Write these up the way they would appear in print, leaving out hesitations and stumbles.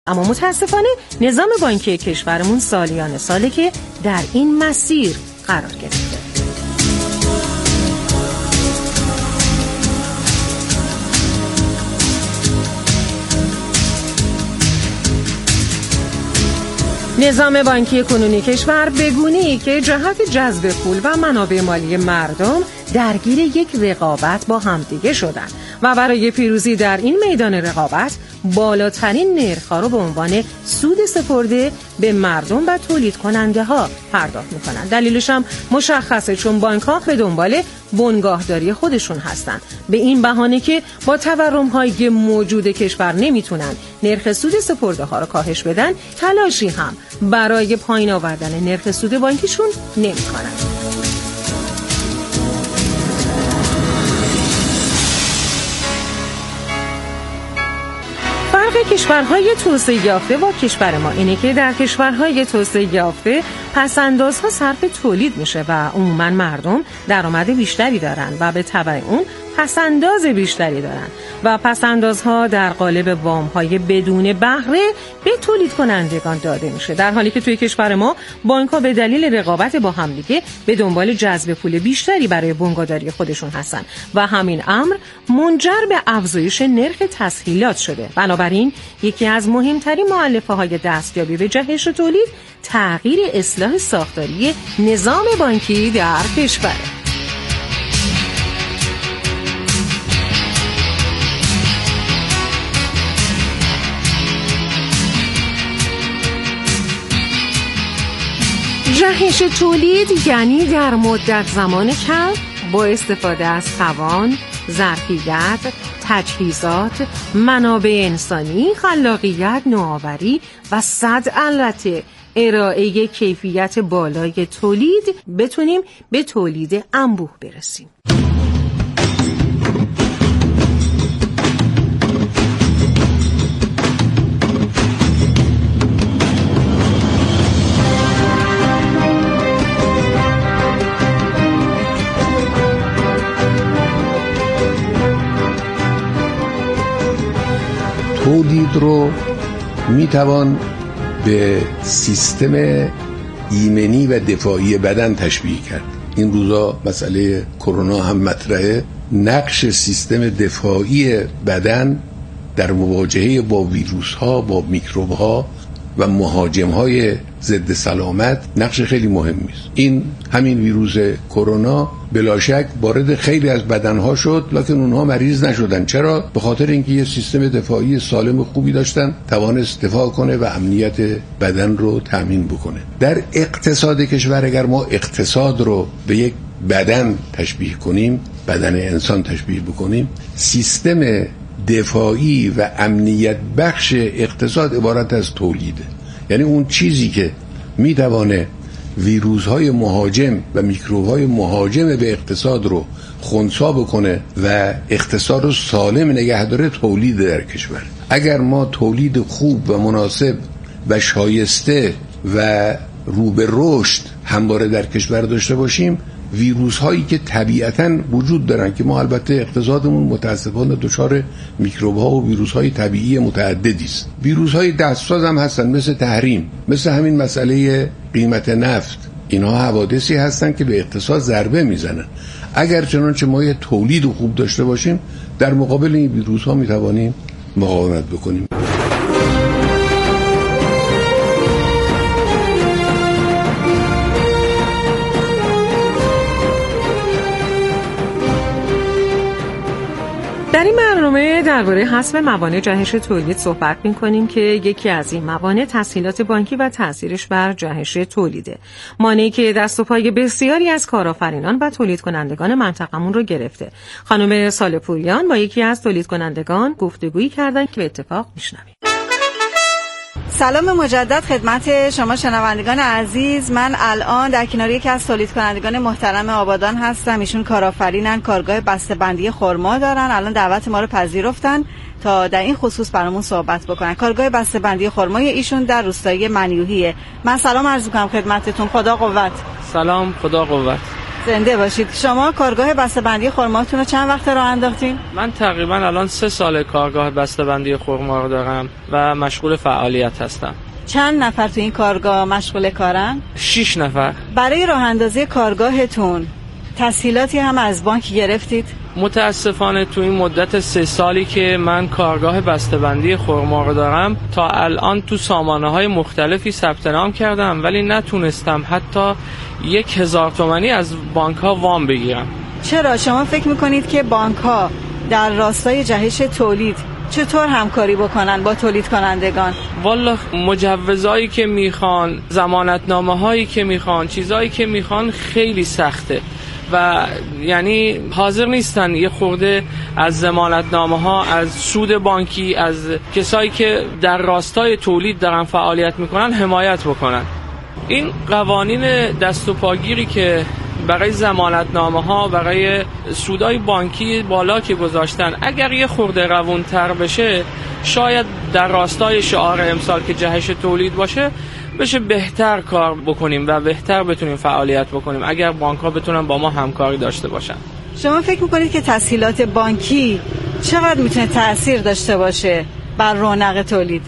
اما متاسفانه نظام بانکی کشورمون سالیان ساله که در این مسیر قرار گرفته. نظام بانکی کنونی کشور به گونه‌ای که جهت جذب پول و منابع مالی مردم درگیر یک رقابت با همدیگه شدن و برای پیروزی در این میدان رقابت بالاترین نرخ‌ها رو به عنوان سود سپرده به مردم و تولید کننده ها پرداخت میکنن. دلیلش هم مشخصه، چون بانک ها به دنبال بنگاهداری خودشون هستن، به این بهانه که با تورم هایی موجود کشور نمیتونن نرخ سود سپرده ها رو کاهش بدن، تلاشی هم برای پایین آوردن نرخ سود بانکیشون نمیکنن. فرق کشورهای توسعه یافته با کشور ما اینه که در کشورهای توسعه یافته پس‌اندازها صرف تولید میشه و عموما مردم درآمد بیشتری دارن و به تبع اون پس‌انداز بیشتری دارن و پس‌اندازها در قالب وام‌های بدون بهره به تولید کنندگان داده میشه، در حالی که توی کشور ما بانک‌ها به دلیل رقابت با همدیگه به دنبال جذب پول بیشتری برای بنگاهداری خودشون هستن و همین امر منجر به افزایش نرخ تسهیلات شده. بنابراین یکی از مهمترین مؤلفه‌های دستیابی به جهش تولید تغییر اصلاح ساختاری نظام بانکی در کشور. جهش تولید یعنی در مدت زمان کم با استفاده از توان، ظرفیت، تجهیزات، منابع انسانی، خلاقیت، نوآوری و البته ارائه کیفیت بالای تولید بتونیم به تولید انبوه برسیم. تولید رو میتوان به سیستم ایمنی و دفاعی بدن تشبیه کرد. این روزا مسئله کرونا هم مطرحه. نقش سیستم دفاعی بدن در مواجهه با ویروس ها، با میکروب ها و مهاجم های ضد سلامت نقش خیلی مهمی است. این همین ویروس کرونا بلا شک وارد خیلی از بدنها شد، لکن اونها مریض نشدن. چرا؟ به خاطر اینکه یه سیستم دفاعی سالم خوبی داشتن، توانست دفاع کنه و امنیت بدن رو تامین بکنه. در اقتصاد کشور اگر ما اقتصاد رو به یک بدن تشبیه کنیم، بدن انسان تشبیه بکنیم، سیستم دفاعی و امنیت بخش اقتصاد عبارت از تولیده. یعنی اون چیزی که میتوانه ویروس‌های مهاجم و میکروب‌های مهاجم به اقتصاد رو خنثی بکنه و اقتصاد رو سالم نگه داره، تولید در کشور. اگر ما تولید خوب و مناسب و شایسته و رو به رشد همواره در کشور داشته باشیم، ویروس هایی که طبیعتاً وجود دارن که ما البته اقتصادمون متاسفانه دچار میکروب ها و ویروس های طبیعی متعددی است. ویروس های دستساز هم هستن، مثل تحریم، مثل همین مسئله قیمت نفت. اینها حوادثی هستن که به اقتصاد ضربه میزنن. اگر چنانچه ما یه تولید خوب داشته باشیم، در مقابل این ویروس ها میتوانیم مقاومت بکنیم. در این برنامه درباره حسب موانع جهش تولید صحبت می‌کنیم که یکی از این موانع تسهیلات بانکی و تأثیرش بر جهش تولیده. مانعی که دست و پای بسیاری از کارآفرینان و تولید کنندگان منطقمون رو گرفته. خانم ساله‌پوریان با یکی از تولید کنندگان گفتگویی کردن که به اتفاق میشنویم. سلام مجدد خدمت شما شنوندگان عزیز. من الان در کنار یکی از تولید کنندگان محترم آبادان هستم. ایشون کارآفرینن، کارگاه بسته‌بندی خرما دارن. الان دعوت ما رو پذیرفتن تا در این خصوص برامون صحبت بکنن. کارگاه بسته‌بندی خرمای ایشون در روستای منیوهیه. من سلام عرض می‌کنم خدمتتون. خدا قوت. سلام، خدا قوت. زنده باشید. شما کارگاه بسته‌بندی خرماتون رو چند وقت راه انداختین؟ من تقریبا الان 3 سال کارگاه بسته‌بندی خرما رو دارم و مشغول فعالیت هستم. چند نفر تو این کارگاه مشغول کارن؟ 6 نفر. برای راه اندازی کارگاهتون تسهیلاتی هم از بانک گرفتید؟ متاسفانه تو این مدت 3 سالی که من کارگاه بسته‌بندی خرما رو دارم تا الان تو سامانه‌های مختلفی ثبت نام کردم ولی نتونستم حتی 1000 تومانی از بانک‌ها وام بگیرم. چرا شما فکر می‌کنید که بانک‌ها در راستای جهش تولید چطور همکاری بکنن با تولید کنندگان؟ والا مجوزایی که میخوان، ضمانتنامه‌هایی که میخوان، چیزایی که میخوان خیلی سخته و یعنی حاضر نیستن یه خورده از ضمانتنامه‌ها، از سود بانکی، از کسایی که در راستای تولید دارن فعالیت میکنن حمایت بکنن. این قوانین دست و پاگیری که برای ضمانتنامه‌ها، برای سودای بانکی بالا که گذاشتن، اگر یه خورده روون‌تر بشه شاید در راستای شعار امسال که جهش تولید باشه بشه بهتر کار بکنیم و بهتر بتونیم فعالیت بکنیم اگر بانک‌ها بتونن با ما همکاری داشته باشن. شما فکر می‌کنید که تسهیلات بانکی چقدر میتونه تأثیر داشته باشه بر رونق تولید؟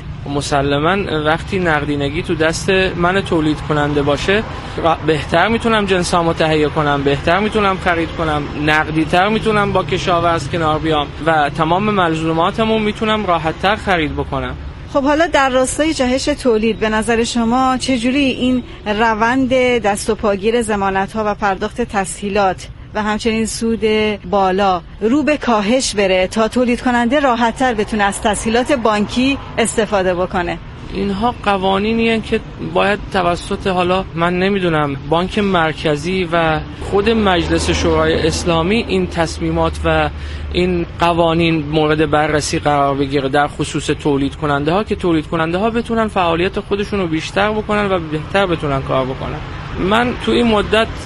مسلماً وقتی نقدینگی تو دست من تولید کننده باشه بهتر میتونم جنسامو تهیه کنم، بهتر میتونم خرید کنم، نقدی‌تر میتونم با کشاورز کنار بیام و تمام ملزوماتمو میتونم راحت‌تر خرید بکنم. خب حالا در راستای جهش تولید به نظر شما چجوری این روند دست و پاگیر ضمانت‌ها و پرداخت تسهیلات و همچنین سود بالا رو به کاهش بره تا تولید کننده راحت‌تر بتونه از تسهیلات بانکی استفاده بکنه؟ اینها قوانینیه که باید توسط حالا من نمیدونم بانک مرکزی و خود مجلس شورای اسلامی این تصمیمات و این قوانین مورد بررسی قرار بگیره در خصوص تولید کننده ها که تولید کننده ها بتونن فعالیت خودشون رو بیشتر بکنن و بهتر بتونن کار بکنن. من تو این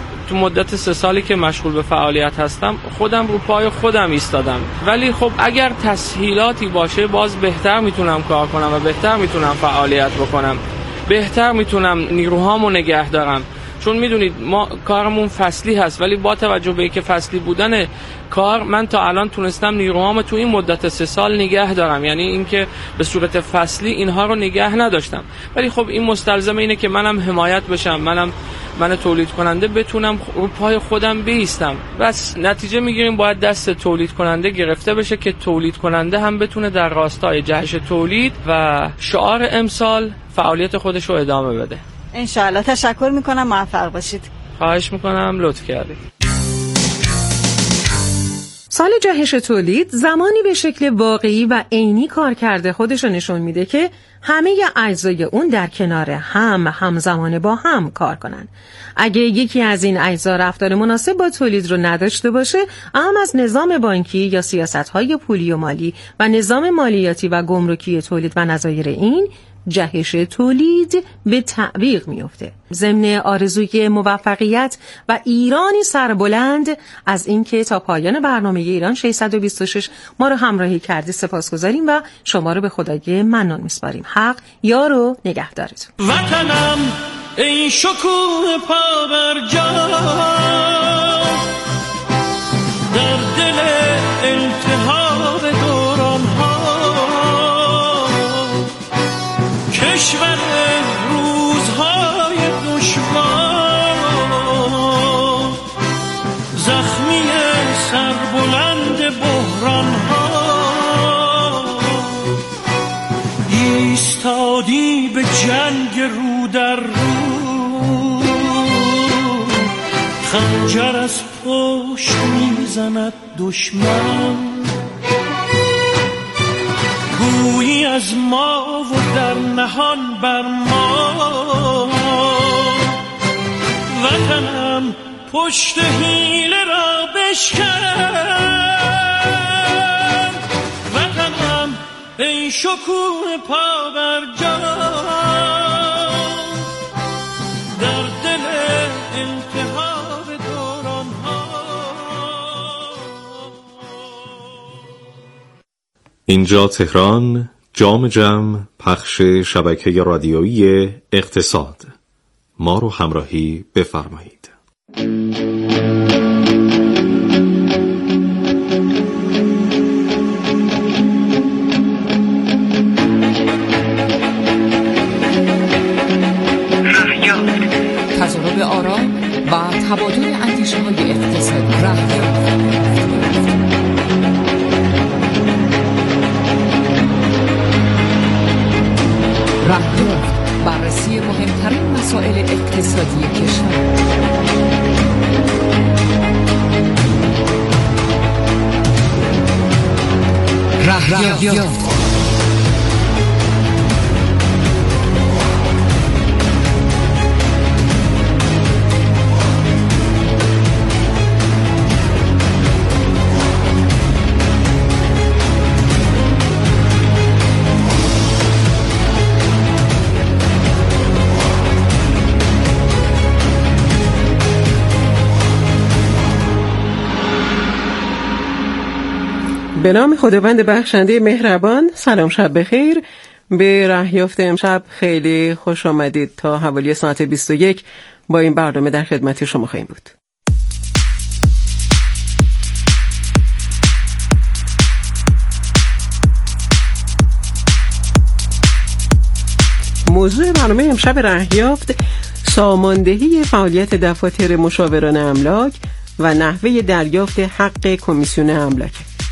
مدت 3 سالی که مشغول به فعالیت هستم خودم رو پای خودم ایستادم، ولی خب اگر تسهیلاتی باشه باز بهتر میتونم کار کنم و بهتر میتونم فعالیت بکنم، بهتر میتونم نیروهامو نگه دارم. چون میدونید ما کارمون فصلی هست ولی با توجه به اینکه فصلی بودن کار من تا الان تونستم نیروهامو تو این مدت 3 سال نگه دارم، یعنی اینکه به صورت فصلی اینها رو نگه نداشتم. ولی خب این مستلزم اینه که منم حمایت بشم، من تولید کننده بتونم رو پای خودم بایستم. بس نتیجه میگیریم باید دست تولید کننده گرفته بشه که تولید کننده هم بتونه در راستای جهش تولید و شعار امسال فعالیت خودش رو ادامه بده. انشاءالله. تشکر میکنم، موفق باشید. خواهش میکنم، لطف کردید. سال جهش تولید زمانی به شکل واقعی و عینی کار کرده خودش رو نشون میده که همه اجزای اون در کنار همزمان با هم کار کنن. اگه یکی از این اجزا رفتار مناسب با تولید رو نداشته باشه، اهم از نظام بانکی یا سیاست‌های پولی و مالی و نظام مالیاتی و گمرکی تولید و نظایر این، جهش تولید به تعویق میفته. ضمن آرزوی موفقیت و ایرانی سربلند از اینکه تا پایان برنامه ایران 626 ما رو همراهی کردی سپاسگزاریم و شما رو به خدای منان میسپاریم. حق یار و نگهدارتون. وطنم ای شکوه پابرجا در دل التهاب دوران‌ها، کشور روزهای دشوار، زخمی سربلند بحران‌ها، ایستادی به جنگ رو در رو، خنجر از پشت میزند دشمن، گویی از ما و در نهان بر ما، وطنم پشت حیله را بشکن، وطنم ای شکوه پابرجا در دل التهاب دوران‌ها. اینجا تهران، جام جم، پخش شبکه رادیویی اقتصاد. ما رو همراهی بفرمایید. و تبادل اندیشه‌های اقتصادی. راهیافت، بررسی مهمترین مسائل اقتصادی کشور. راهیافت. به نام خداوند بخشنده مهربان. سلام، شب بخیر. به راهیافت امشب خیلی خوش آمدید. تا حوالی ساعت 21 با این برنامه در خدمت شما خواهیم بود. موضوع برنامه امشب راهیافت ساماندهی فعالیت دفاتر مشاوران املاک و نحوه دریافت حق کمیسیون املاک.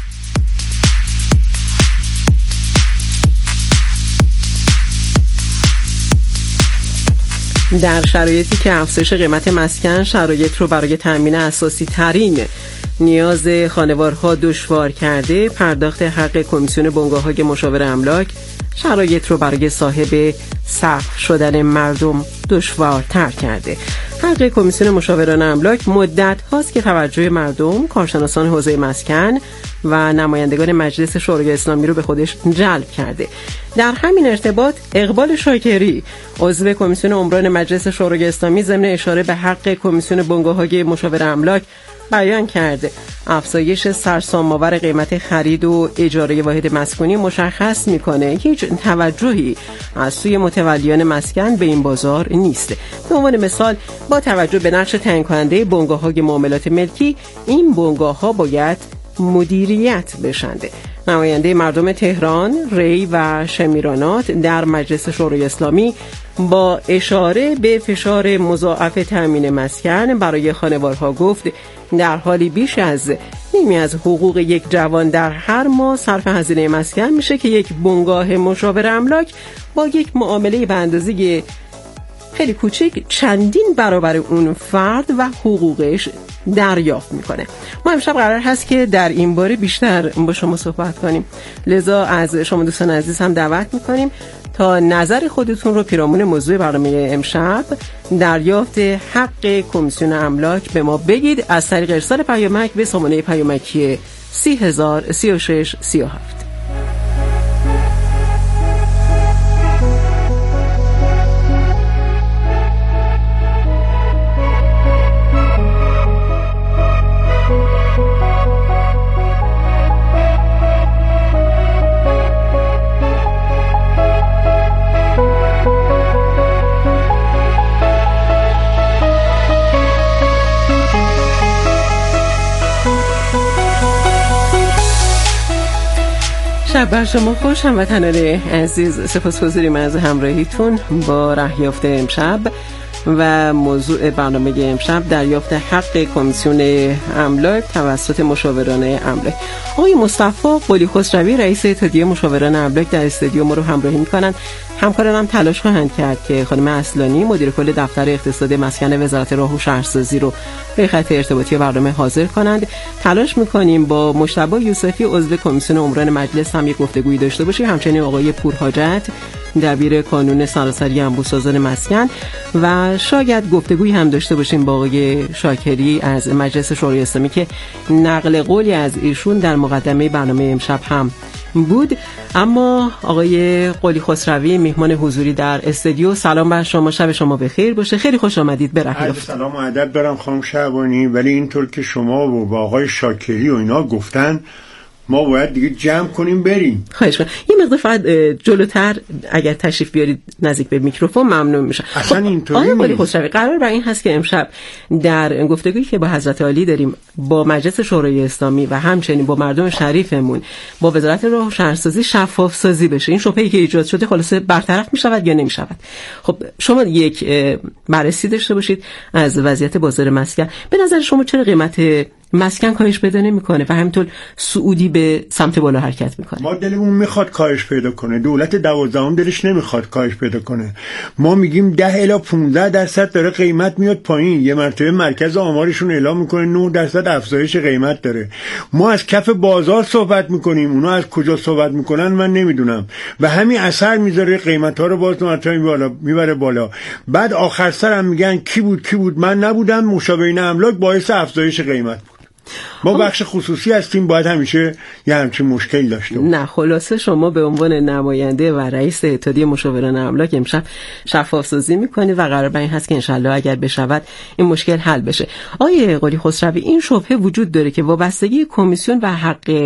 در شرایطی که افزایش قیمت مسکن شرایط رو برای تأمین اساسی ترین نیاز خانوارها دشوار کرده، پرداخت حق کمیسیون بنگاه‌های مشاور املاک شرایط رو برای صاحب سقف شدن مردم دشوارتر کرده. حق کمیسیون مشاوران املاک مدت هاست که توجه مردم، کارشناسان حوزه مسکن و نمایندگان مجلس شورای اسلامی رو به خودش جلب کرده. در همین ارتباط اقبال شاکری، عضو کمیسیون عمران مجلس شورای اسلامی، ضمن اشاره به حق کمیسیون بنگاه‌های مشاور املاک بیان کرده افزایش سرسام‌آور قیمت خرید و اجاره واحد مسکونی مشخص میکنه هیچ توجهی از سوی متولیان مسکن به این بازار نیست. به عنوان مثال، با توجه به نقش تعیین کننده بنگاه‌های معاملات ملکی، این بنگاه‌ها باید مدیریت بشنده. نماینده مردم تهران، ری و شمیرانات در مجلس شورای اسلامی با اشاره به فشار مضاعف تأمین مسکن برای خانوارها گفت در حالی بیش از نیمی از حقوق یک جوان در هر ماه صرف هزینه مسکن میشه که یک بنگاه مشاور املاک با یک معامله به اندازه خیلی کوچک چندین برابر اون فرد و حقوقش دریافت میکنه. ما امشب قرار هست که در این باره بیشتر با شما صحبت کنیم، لذا از شما دوستان عزیز هم دعوت میکنیم تا نظر خودتون رو پیرامون موضوع برنامه امشب دریافت حق کمیسیون املاک به ما بگید از طریق ارسال پیامک به سامانه پیامکی 3003637. شب بر شما خوش، هموطنان عزیز. سپاسگزاریم از همراهیتون با راهیافت امشب و موضوع برنامه امشب دریافت حق کمیسیون املاک توسط مشاوران املاک. آقای مصطفی قلی خسروی رئیس اتحادیه مشاوران املاک در استودیو ما رو همراهی میکنن. همکاران هم تلاش خواهند کرد که خانم اصلانی مدیر کل دفتر اقتصاد مسکن وزارت راه و شهرسازی رو به خط ارتباطی برنامه حاضر کنند. تلاش میکنیم با مجتبی یوسفی عضو کمیسیون عمران مجلس هم یک گفتگویی داشته باشیم، همچنین آقای پورحاجت دبیر کانون سراسری انبوه‌سازان مسکن و شاید گفتگویی هم داشته باشیم با آقای شاکری از مجلس شورای اسلامی که نقل قولی از ایشون در مقدمه برنامه امشب هم بود. اما آقای قلی خسروی میهمان حضوری در استودیو، سلام بر شما، شب شما بخیر باشه. خیلی خوش آمدید به راهیافت. سلام و ادب دارم خانم شعبانی، ولی اینطور که شما و با آقای شاکری و اینا گفتن ما باید دیگه جمع کنیم بریم. خواهش می‌کنم یه مقدار فقط جلوتر اگر تشریف بیارید نزدیک به میکروفون ممنون میشم. اصلا اینطوری آقای قلی خسروی قرار بر این هست که امشب در گفتگویی که با حضرت عالی داریم با مجلس شورای اسلامی و همچنین با مردم شریفمون با وزارت راه و شهرسازی شفاف سازی بشه، این شبهه‌ای که ایجاد شده خلاصه برطرف میشود یا نمیشود. خب شما یک بررسی داشته باشید از وضعیت بازار مسکن. به نظر شما چرا قیمت مسکن کاهش پیدا نمیکنه و همینطور سعودی به سمت بالا حرکت میکنه؟ ما دلمون میخواد کاهش پیدا کنه، دولت 12 دلش نمیخواد کاهش پیدا کنه. ما میگیم 10 الی 15% داره قیمت میاد پایین. یه مرتبه مرکز آمارشون اعلام میکنه 9% افزایش قیمت داره. ما از کف بازار صحبت میکنیم، اونا از کجا صحبت میکنن من نمیدونم و همین اثر میذاره قیمت ها رو باز میبره بالا. بعد آخر سر هم میگن کی بود من نبودم، مشابهین املاک باعث افزایش قیمت. ما بخش خصوصی هستیم، باید همیشه یه همچین مشکل داشته باشیم. نه خلاصه شما به عنوان نماینده و رئیس اتحادیه مشاوران املاک امشب شفاف سازی میکنید و قرار بر این هست که انشالله اگر بشود این مشکل حل بشه. آقای قلی خسروی این شبهه وجود داره که وابستگی کمیسیون و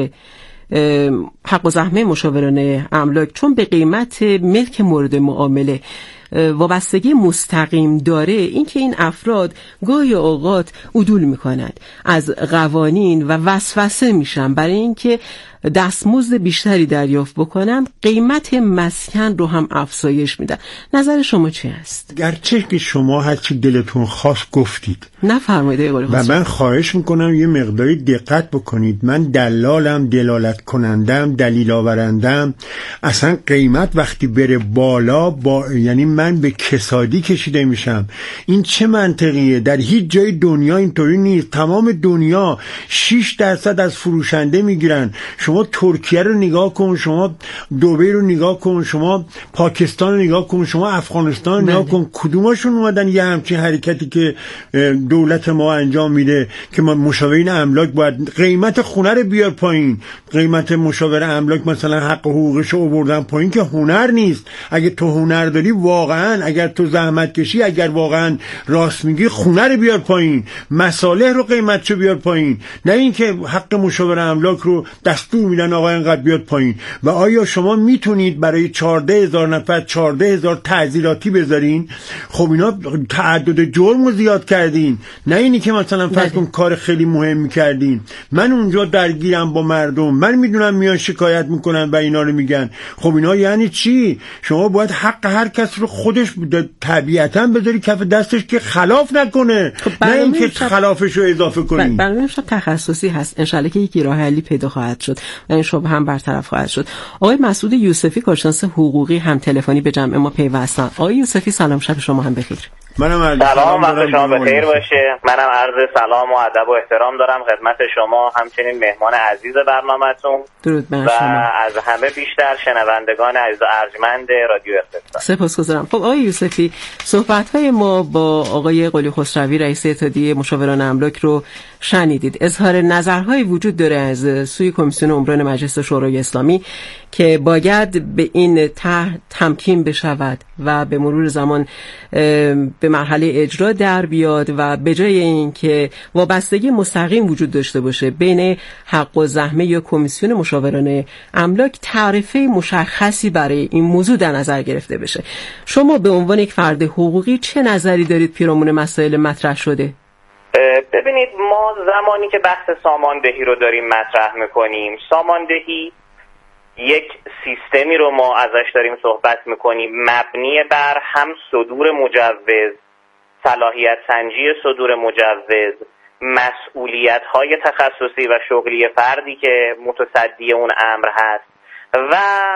حق و زحمه مشاوران املاک چون به قیمت ملک مورد معامله وابستگی مستقیم داره، اینکه این افراد گاهی اوقات عدول میکنند از قوانین و وسوسه میشن برای اینکه دستمزد بیشتری دریافت بکنن، قیمت مسکن رو هم افزایش میدن. نظر شما چی است؟ گرچه که شما هر چی دلتون خواست گفتید، نفرمایید و من خواهش میکنم یه مقداری دقت بکنید. من دلالم، دلالت کنندم، دلیل آورندم. اصلا قیمت وقتی بره بالا یعنی من به کسادی کشیده میشم. این چه منطقیه؟ در هیچ جای دنیا اینطوری نیست. تمام دنیا 6% از فروشنده میگیرن. شما ترکیه رو نگاه کن، شما دبی رو نگاه کن، شما پاکستان رو نگاه کن، شما افغانستان رو نگاه کن. کدوماشون اومدن یه همچین حرکتی که دولت ما انجام میده که ما مشاورین املاک باید قیمت خونه رو بیار پایین؟ قیمت مشاور املاک مثلا حق حقوقش رو آوردن پایین که هنر نیست. اگه تو هنر داری واقعا، اگر تو زحمت کشی، اگر واقعا راست میگی، خونه رو بیار پایین، مصالح رو قیمتشو بیار پایین، نه اینکه حق مشاور املاک رو دستور میدن آقا اینقدر بیاد پایین. و آیا شما میتونید برای 14,000 نفر 14,000 تعزیراتی بذارین؟ خب اینا تعدد جرم رو زیاد کردین، نه اینی که مثلا فرض کن کار خیلی مهم میکردین. من اونجا درگیرم با مردم، من میدونم میان شکایت میکنن و اینا رو میگن. خب اینا یعنی چی؟ شما باید حق هر کس رو خودش طبیعتا بذاری کف دستش که خلاف نکنه، خب نه اینکه خلافش رو اضافه کنی. برنامه شب تخصصی هست، انشالله که یکی راه حلی پیدا خواهد شد و این شبهه هم برطرف خواهد شد. آقای مسعود یوسفی کارشناس حقوقی هم تلفنی به جمع ما پیوستن. آقای یوسفی سلام، شب شما هم بخیر. سلام، وقت شما بخیر باشه. منم عرض سلام و ادب و احترام دارم خدمت شما، همچنین مهمان عزیز برنامه‌تون درود بر و شما. از همه بیشتر شنوندگان عزیز و ارجمند رادیو اقتصاد. سپاسگزارم. خب آقای یوسفی، صحبت‌های ما با آقای قلی خسروی رئیس اتحادیه مشاوران املاک رو شنیدید. اظهار نظرهای وجود داره از سوی کمیسیون عمران مجلس شورای اسلامی که باید به این تمکین بشود و به مرور زمان به مرحله اجرا در بیاد و به جای اینکه وابستگی مستقیم وجود داشته باشه بین حق و زحمه یا کمیسیون مشاوران املاک، تعرفه مشخصی برای این موضوع در نظر گرفته بشه. شما به عنوان یک فرد حقوقی چه نظری دارید پیرامون مسائل مطرح شده؟ ببینید، ما زمانی که بحث ساماندهی رو داریم مطرح میکنیم، ساماندهی یک سیستمی رو ما ازش داریم صحبت میکنیم مبنی بر هم صدور مجوز، صلاحیت سنجی صدور مجوز، مسئولیت های تخصصی و شغلی فردی که متصدی اون امر هست و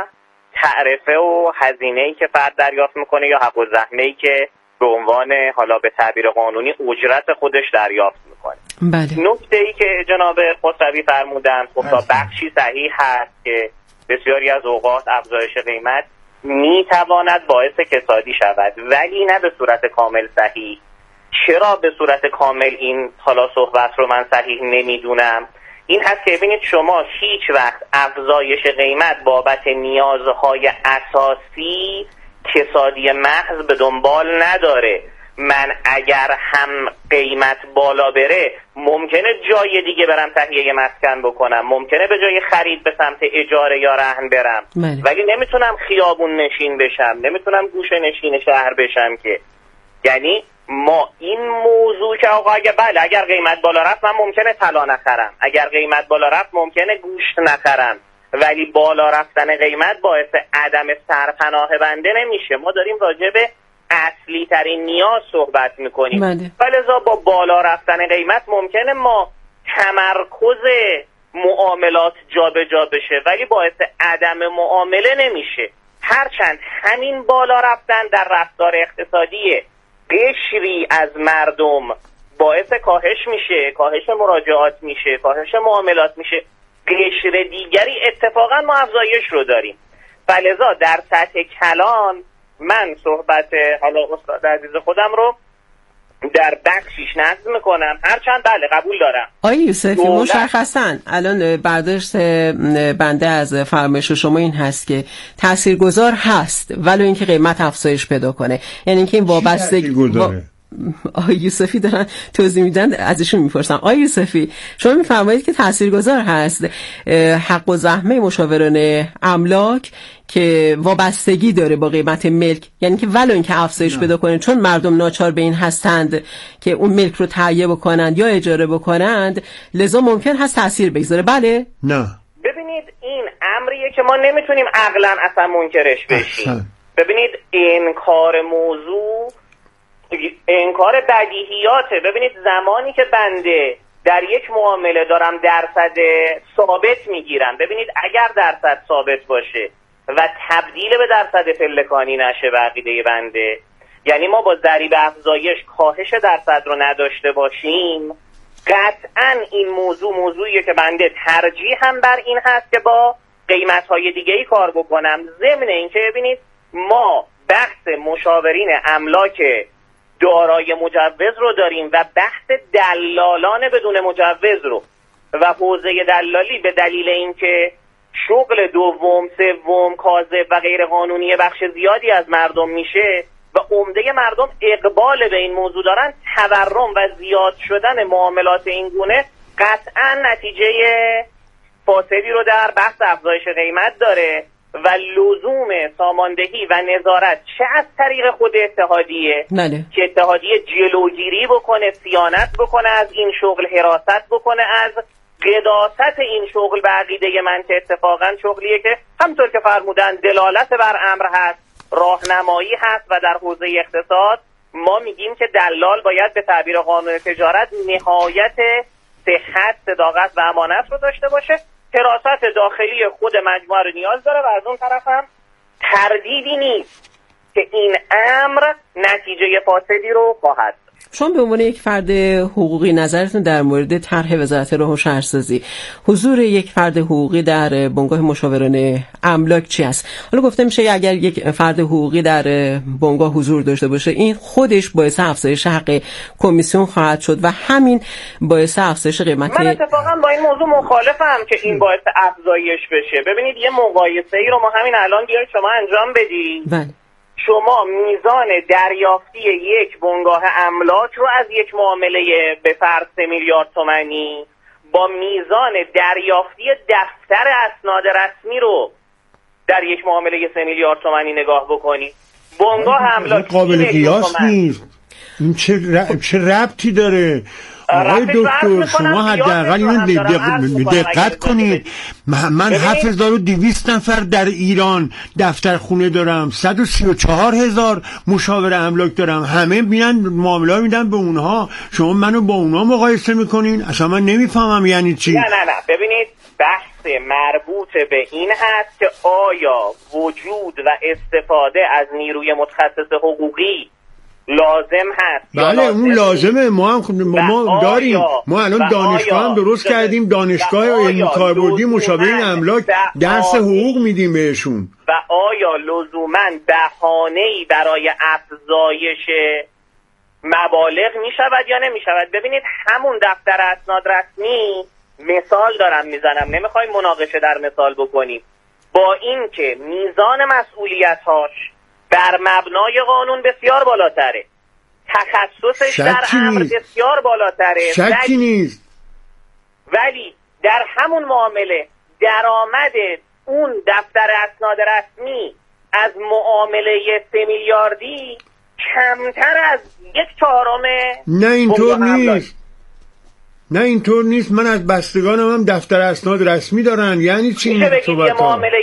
تعرفه و هزینه‌ای که فرد دریافت میکنه یا حق و زحمه‌ای که به عنوان حالا به تعبیر قانونی اجرت خودش دریافت میکنه. بله. نکته‌ای که جناب خسروی فرمودن خب تا بخشی صحیح هست که بسیاری از اوقات افزایش قیمت میتواند باعث کسادی شود، ولی نه به صورت کامل صحیح. چرا به صورت کامل این حالا صحبت رو من صحیح نمیدونم؟ این هست که ببینید شما هیچ وقت افزایش قیمت بابت نیازهای اساسی کسادی محض به دنبال نداره. من اگر هم قیمت بالا بره ممکنه جای دیگه برم تهیه مسکن بکنم، ممکنه به جای خرید به سمت اجاره یا رهن برم، ولی نمیتونم خیابون نشین بشم، نمیتونم گوشه نشین شهر بشم که. یعنی ما این موضوع که آقا اگر قیمت بالا رفت من ممکنه طلا نخرم، اگر قیمت بالا رفت ممکنه گوشت نخرم، ولی بالا رفتن قیمت باعث عدم سرپناه بنده نمیشه. ما داریم راجع به اصلی ترین نیاز صحبت میکنیم و لذا با بالا رفتن قیمت ممکنه ما تمرکز معاملات جابجا بشه ولی باعث عدم معامله نمیشه. هرچند همین بالا رفتن در رفتار اقتصادی قشری از مردم باعث کاهش میشه، کاهش مراجعات میشه، کاهش معاملات میشه، قشر دیگری اتفاقا ما افزایش رو داریم. فلذا در سطح کلان من صحبت حالا استاد عزیز خودم رو در بخشیش نقد میکنم، هرچند بله قبول دارم. آقای یوسفی مشخصاً الان برداشت بنده از فرمایش شما این هست که تاثیرگذار هست ولی اینکه قیمت افزایش پیدا کنه، یعنی اینکه این وابستگی آقای یوسفی دارن توضیح میدن، ازشون میپرسم. آقای یوسفی شما میفرمایید که تاثیرگذار هست حق و زحمه مشاوران املاک که وابستگی داره با قیمت ملک، یعنی که ولو اینکه افزایش پیدا کنه چون مردم ناچار به این هستند که اون ملک رو تهیه بکنند یا اجاره بکنند لذا ممکن هست تاثیر بگذاره. بله نه ببینید این امریه که ما نمیتونیم عقلا اصلا منکرش بشیم. ببینید انکار موضوع انکار بدیهیاته. ببینید زمانی که بنده در یک معامله دارم درصد ثابت میگیرم، ببینید اگر درصد ثابت باشه و تبدیل به درصد پلکانی نشه به عقیده بنده، یعنی ما با ضریب افزایش کاهش درصد رو نداشته باشیم، قطعا این موضوعیه که بنده ترجیح هم بر این هست که با قیمت‌های دیگه‌ای کار بکنم. ضمن اینکه ببینید ما بحث مشاورین املاک دارای مجوز رو داریم و بحث دلالان بدون مجوز رو و حوزه دلالی به دلیل اینکه شغل دوم، سوم، کاذب و غیر قانونی بخش زیادی از مردم میشه و عمده مردم اقبال به این موضوع دارن، تورم و زیاد شدن معاملات این گونه قطعا نتیجه فاسدی رو در بحث افزایش قیمت داره و لزوم ساماندهی و نظارت چه از طریق خود اتحادیه که اتحادیه جلوگیری بکنه، صیانت بکنه از این شغل، حراست بکنه از قداست این شغل به عقیده من که اتفاقا شغلیه که همطور که فرمودن دلالت بر امر هست، راهنمایی هست و در حوزه اقتصاد ما میگیم که دلال باید به تعبیر قانون تجارت نهایت صحت، صداقت و امانت رو داشته باشه. حراست داخلی خود مجموعه رو نیاز داره و از اون طرف هم تردیدی نیست که این امر نتیجه فاسدی رو خواهد. شما به عنوان یک فرد حقوقی نظرتون در مورد طرح وزارت راه و شهرسازی حضور یک فرد حقوقی در بنگاه مشاوران املاک چی است؟ حالا گفته میشه اگر یک فرد حقوقی در بنگاه حضور داشته باشه این خودش باعث افزایش حق کمیسیون خواهد شد و همین باعث افزایش قیمت. من اتفاقا با این موضوع مخالفم که این باعث افزایش بشه. ببینید یه مقایسه‌ای رو ما همین الان بیاید شما انجام بدید. بله. شما میزان دریافتی یک بنگاه املاک رو از یک معامله به فرض 3 میلیارد تومانی با میزان دریافتی دفتر اسناد رسمی رو در یک معامله 3 میلیارد تومانی نگاه بکنید. بنگاه املاک قابل قیاس نیست. این چه ربطی داره؟ آقای دکتر شما حداقل اینو دقت کنید. من 7200 نفر در ایران دفتر خونه دارم، 134,000 مشاور املاک دارم، همه میرن معامله میدن به اونها، شما منو با اونها مقایسه میکنین؟ اصلا من نمیفهمم یعنی چی. نه ببینید بحث مربوط به این هست که آیا وجود و استفاده از نیروی متخصص حقوقی لازم هست؟ بله اون لازمه. ما داریم. ما الان دانشگاه هم درست کردیم، دانشگاه علمی کاربردی مشاورین املاک درس حقوق میدیم بهشون. و آیا لزوماً بهانه‌ای برای افزایش مبالغ میشود یا نمیشود؟ ببینید همون دفتر اسناد رسمی، مثال دارم میزنم، نمیخوایم مناقشه در مثال بکنیم، با این که میزان مسئولیت‌هاش بر مبنای قانون بسیار بالاتره، تخصصش در امر بسیار بالاتره. شکی نیست. ولی در همون معامله درآمد اون دفتر اسناد رسمی از معامله 3 میلیاردی کمتر از 1/4. نه اینطور نیست. نه اینطور نیست. من از بستگانم هم دفتر اسناد رسمی دارن. یعنی چی؟ میشه بگید یه معامله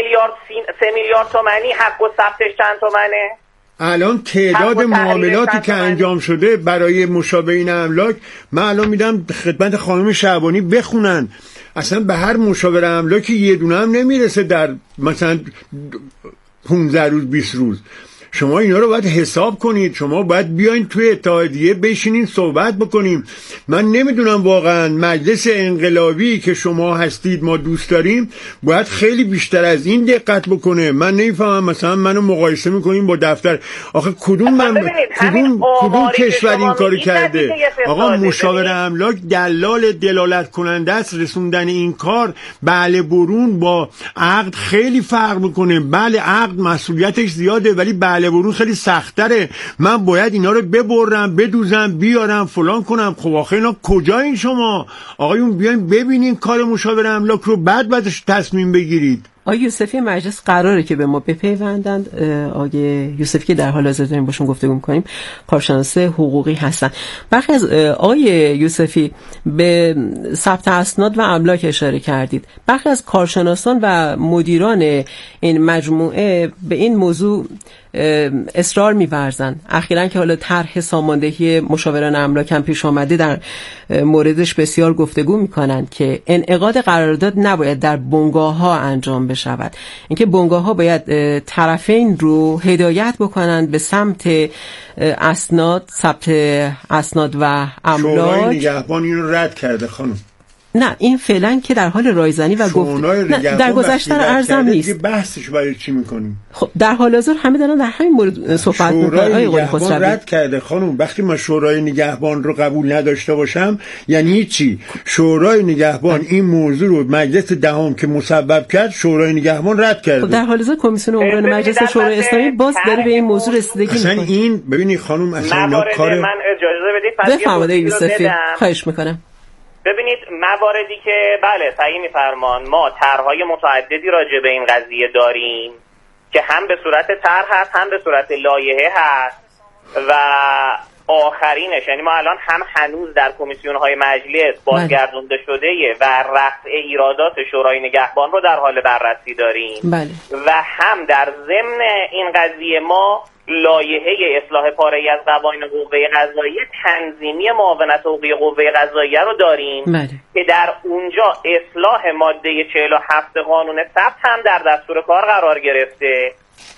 3 میلیارد تومانی حق و ثبتش چند تومنه؟ الان تعداد معاملاتی که انجام شده برای مشابهین املاک، من الان میدم خدمت خانم شعبانی بخونن. اصلا به هر مشاور املاکی یه دونه هم نمیرسه در مثلا 15 روز 20 روز. شما اینا رو باید حساب کنید. شما باید بیاین توی اتحادیه بشینین صحبت بکنیم. من نمیدونم واقعا مجلس انقلابی که شما هستید ما دوست داریم باید خیلی بیشتر از این دقت بکنه. من نمیفهمم مثلا منو مقایسه میکنیم با دفتر. آخه کدوم کشور این کارو کرده؟ آقا مشاور املاک دلال دلالت کننده است رسوندن این کار. بله برون با عقد خیلی فرق میکنه. بله عقد مسئولیتش زیاده ولی بله برون خیلی سخت‌تره. من باید اینا رو ببرم بدوزم بیارم فلان کنم. خب آخه اینا کجایین شما؟ آقایون بیاین ببینین کار مشاور املاک رو بعد تصمیم بگیرید. آقای یوسفی مجلس قراره که به ما بپیوندند. آقای یوسفی که در حال حاضر داریم باشون گفتگو می‌کنیم کارشناس حقوقی هستن. برخی از آقای یوسفی به ثبت اسناد و املاک اشاره کردید. برخی از کارشناسان و مدیران این مجموعه به این موضوع اصرار می‌ورزند. اخیراً که حالا طرح ساماندهی مشاوران املاک هم پیش آمده در موردش بسیار گفتگو می‌کنند که انعقاد قرارداد نباید در بنگاه‌ها انجام بشود. اینکه بنگاه‌ها باید طرفین رو هدایت بکنند به سمت اسناد، ثبت اسناد و املاک. شورای نگهبان اینو رد کرده خانم. نه این فعلا که در حال رایزنی و گفت در گذشته ارزم نیست. بحثش برای چی میکنیم؟ خب در حال حاضر همه دارن در همین مورد صحبت میکنن. شورای نگهبان رد کرده خانم. وقتی من شورای نگهبان رو قبول نداشته باشم یعنی چی؟ شورای نگهبان این موضوع رو مجلس دهم که مصوب کرد شورای نگهبان رد کرده. خب در حال حاضر کمیسیون عمران مجلس شورای اسلامی باز داره به این موضوع رسیدگی میکنه. اصلا این ببینید خانم اصلا اینا کار من اجازه بدید بفرمایید یوسفی خواهش میکنم. ببینید مواردی که بله صحیح میفرمان ما طرح‌های متعددی راجع به این قضیه داریم که هم به صورت طرح هست هم به صورت لایحه هست و آخرینش یعنی ما الان هم هنوز در کمیسیون‌های مجلس بازگردونده شده و رفع ایرادات شورای نگهبان رو در حال بررسی داریم و هم در ضمن این قضیه ما لایحه اصلاح پاره‌ای از قوانین قوه قضاییه تنظیمی معاونت حقوقی قوه قضاییه رو داریم که در اونجا اصلاح ماده 47 قانون ثبت هم در دستور کار قرار گرفته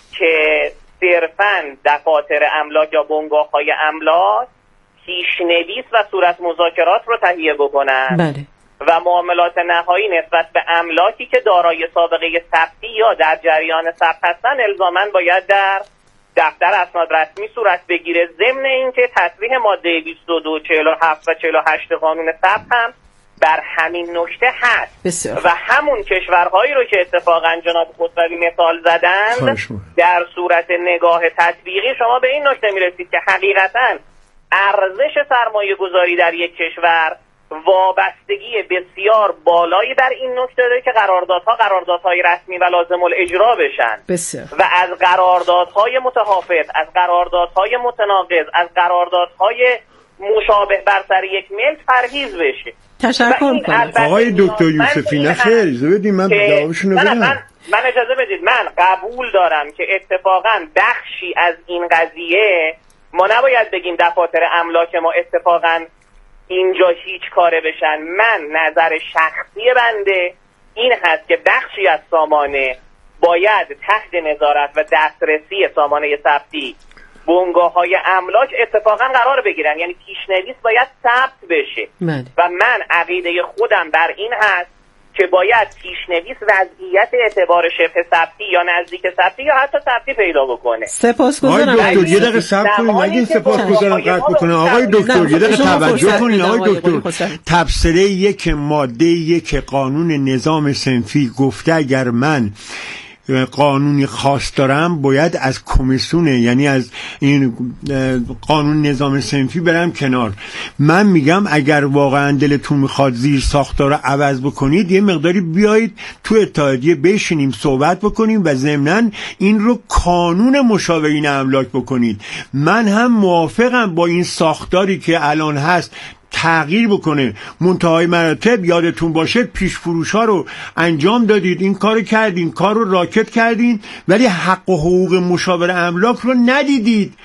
که صرفاً دفاتر املاک یا بنگاه‌های املاک پیش‌نویس و صورت مذاکرات رو تهیه بکنن و معاملات نهایی نسبت به املاکی که دارای سابقه ثبتی یا در جریان ثبت هستن الزاماً باید در دفتر اسناد رسمی صورت بگیره. ضمن اینکه تصریح ماده 22 47 و 48 قانون ثبت هم بر همین نکته هست و همون کشورهایی رو که اتفاقا جناب خسروی مثال زدند در صورت نگاه تطبیقی شما به این نکته میرسید که حقیقتا ارزش سرمایه گذاری در یک کشور وابستگی بسیار بالایی بر این نکته داره که قراردادهای رسمی و لازم الاجرا بشن و از قراردادهای متحافظ، از قراردادهای متناقض، از قراردادهای مشابه بر سر یک ملک پرهیز بشه. تشکر می‌کنم آقای دکتر یوسفی. نخیر اجازه بدید من جوابشون رو بدم. من اجازه بدید من قبول دارم که اتفاقا بخشی از این قضیه ما نباید بگیم دفاتر املاک ما اتفاقا اینجا هیچ کاره بشن. من نظر شخصی بنده این هست که بخشی از سامانه باید تحت نظارت و دسترسی سامانه ثبتی بنگاه‌های املاک اتفاقا قرار بگیرن، یعنی پیشنویس باید ثبت بشه و من عقیده خودم بر این هست که باید پیشنویس وضعیت اعتبار شبه ثبتی یا نزدیک ثبتی یا حتی ثبتی پیدا بکنه. سپاسگزارم. آقای دکتر یه دقیقه صبر کنید نگین سپاسگزارم قطع بکنه. آقای دکتر یه دقیقه توجه کنید. آقای دکتر تبصره 1 ماده 1 قانون نظام صنفی گفته اگر من قانونی خاص دارم باید از کمیسیون، یعنی از این قانون نظام صنفی برم کنار. من میگم اگر واقعا دلتون میخواد زیر ساختار رو عوض بکنید، یه مقداری بیایید تو اتحادیه بشینیم صحبت بکنیم و ضمناً این رو کانون مشاورین املاک بکنید. من هم موافقم با این ساختاری که الان هست تغییر بکنه. منتهای مراتب یادتون باشه پیش فروش ها رو انجام دادید، این کار کردین، کار رو راکت کردین، ولی حق و حقوق مشاور املاک رو ندیدید.